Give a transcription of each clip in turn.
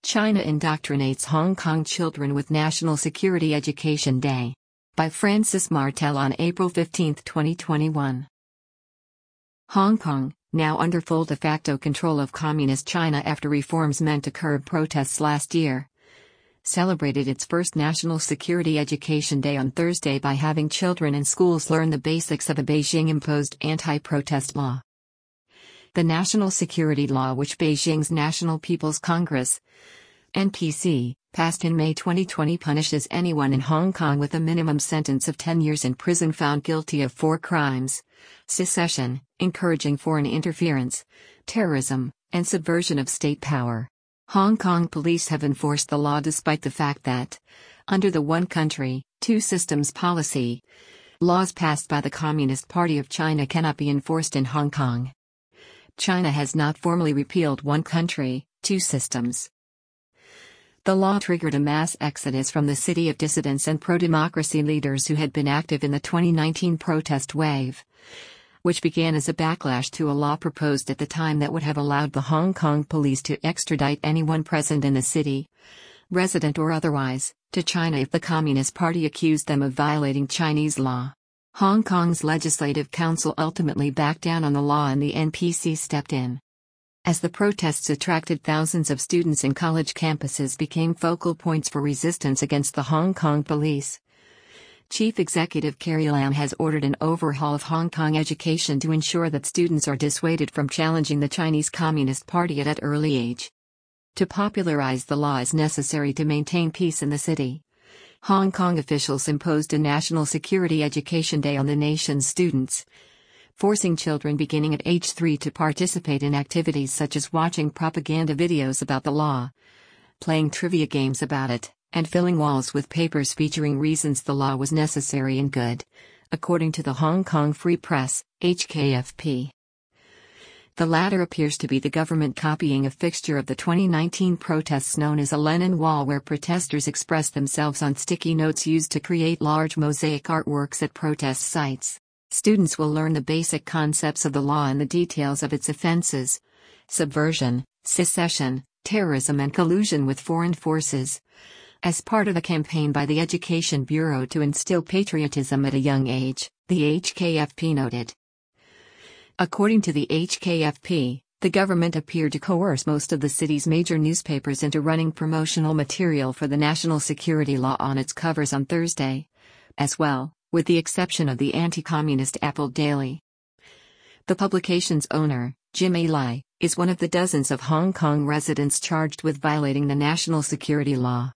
China indoctrinates Hong Kong children with National Security Education Day. By Francis Martel on April 15, 2021. Hong Kong, now under full de facto control of Communist China after reforms meant to curb protests last year, celebrated its first National Security Education Day on Thursday by having children in schools learn the basics of a Beijing-imposed anti-protest law. The National Security Law, which Beijing's National People's Congress (NPC) passed in May 2020, punishes anyone in Hong Kong with a minimum sentence of 10 years in prison found guilty of 4 crimes: secession, encouraging foreign interference, terrorism, and subversion of state power. Hong Kong police have enforced the law despite the fact that, under the one country, two systems policy, laws passed by the Communist Party of China cannot be enforced in Hong Kong. China has not formally repealed one country, two systems. The law triggered a mass exodus from the city of dissidents and pro-democracy leaders who had been active in the 2019 protest wave, which began as a backlash to a law proposed at the time that would have allowed the Hong Kong police to extradite anyone present in the city, resident or otherwise, to China if the Communist Party accused them of violating Chinese law. Hong Kong's Legislative Council ultimately backed down on the law and the NPC stepped in. As the protests attracted thousands of students in college campuses became focal points for resistance against the Hong Kong police, Chief Executive Carrie Lam has ordered an overhaul of Hong Kong education to ensure that students are dissuaded from challenging the Chinese Communist Party at an early age. To popularize the law is necessary to maintain peace in the city. Hong Kong officials imposed a National Security Education Day on the nation's students, forcing children beginning at age 3 to participate in activities such as watching propaganda videos about the law, playing trivia games about it, and filling walls with papers featuring reasons the law was necessary and good, according to the Hong Kong Free Press, HKFP. The latter appears to be the government copying a fixture of the 2019 protests known as a Lenin Wall, where protesters express themselves on sticky notes used to create large mosaic artworks at protest sites. Students will learn the basic concepts of the law and the details of its offenses: subversion, secession, terrorism and collusion with foreign forces, as part of a campaign by the Education Bureau to instill patriotism at a young age, the HKFP noted. According to the HKFP, the government appeared to coerce most of the city's major newspapers into running promotional material for the National Security Law on its covers on Thursday, as well, with the exception of the anti-communist Apple Daily. The publication's owner, Jim A. Lai, is one of the dozens of Hong Kong residents charged with violating the national security law.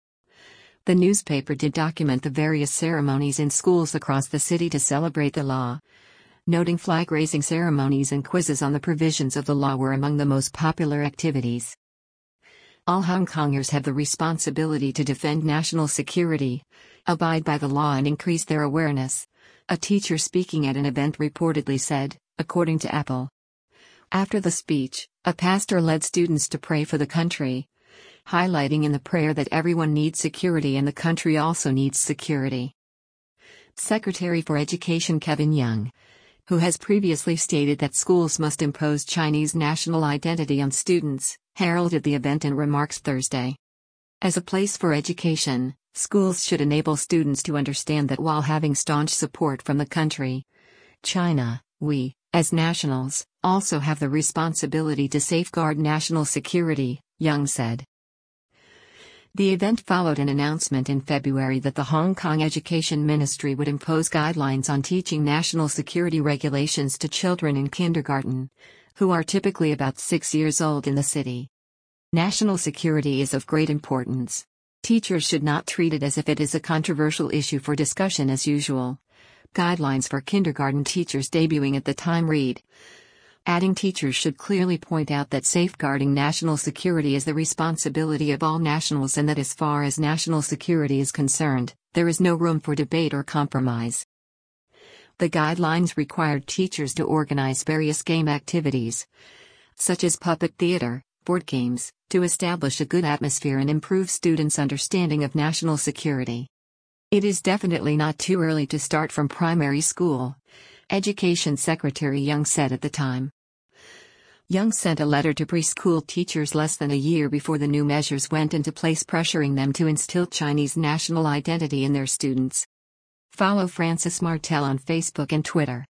The newspaper did document the various ceremonies in schools across the city to celebrate the law, noting flag-raising ceremonies and quizzes on the provisions of the law were among the most popular activities. All Hong Kongers have the responsibility to defend national security, abide by the law and increase their awareness, a teacher speaking at an event reportedly said, according to Apple. After the speech, a pastor led students to pray for the country, highlighting in the prayer that everyone needs security and the country also needs security. Secretary for Education Kevin Young, who has previously stated that schools must impose Chinese national identity on students, heralded the event in remarks Thursday. As a place for education, schools should enable students to understand that while having staunch support from the country, China, we, as nationals, also have the responsibility to safeguard national security, Young said. The event followed an announcement in February that the Hong Kong Education Ministry would impose guidelines on teaching national security regulations to children in kindergarten, who are typically about 6 years old in the city. National security is of great importance. Teachers should not treat it as if it is a controversial issue for discussion as usual. Guidelines for kindergarten teachers debuting at the time read, adding teachers should clearly point out that safeguarding national security is the responsibility of all nationals and that as far as national security is concerned, there is no room for debate or compromise. The guidelines required teachers to organize various game activities, such as puppet theater, board games, to establish a good atmosphere and improve students' understanding of national security. It is definitely not too early to start from primary school, Education Secretary Young said at the time. Young sent a letter to preschool teachers less than a year before the new measures went into place, pressuring them to instill Chinese national identity in their students. Follow Francis Martel on Facebook and Twitter.